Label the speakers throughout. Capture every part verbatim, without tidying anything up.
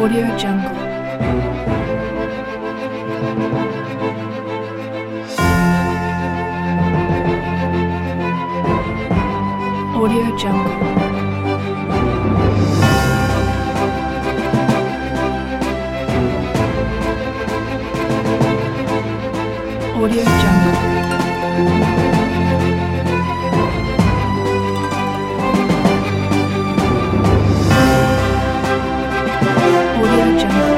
Speaker 1: Audio Jungle. Audio Jungle. Audio Jungle. Audio Jungle.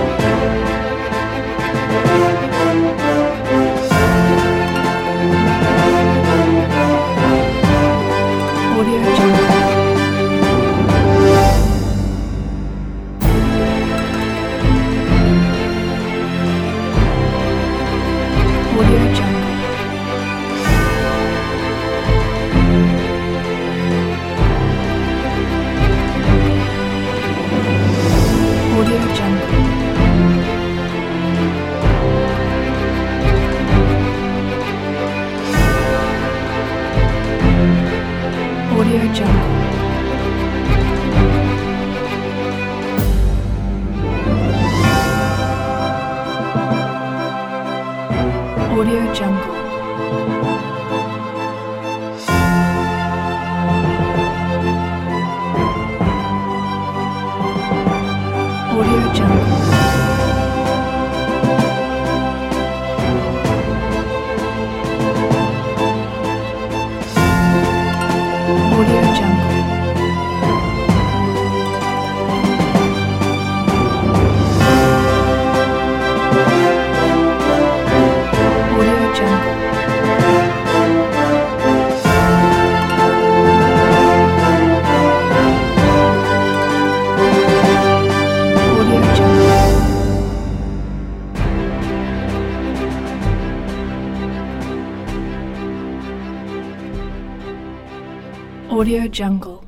Speaker 1: Audio Jungle. Audio Jungle. Audio Jungle. Audio Jungle. Audio Jungle. Audio Jungle. Audio Jungle. Audio Jungle. Audio Jungle. Audio Jungle.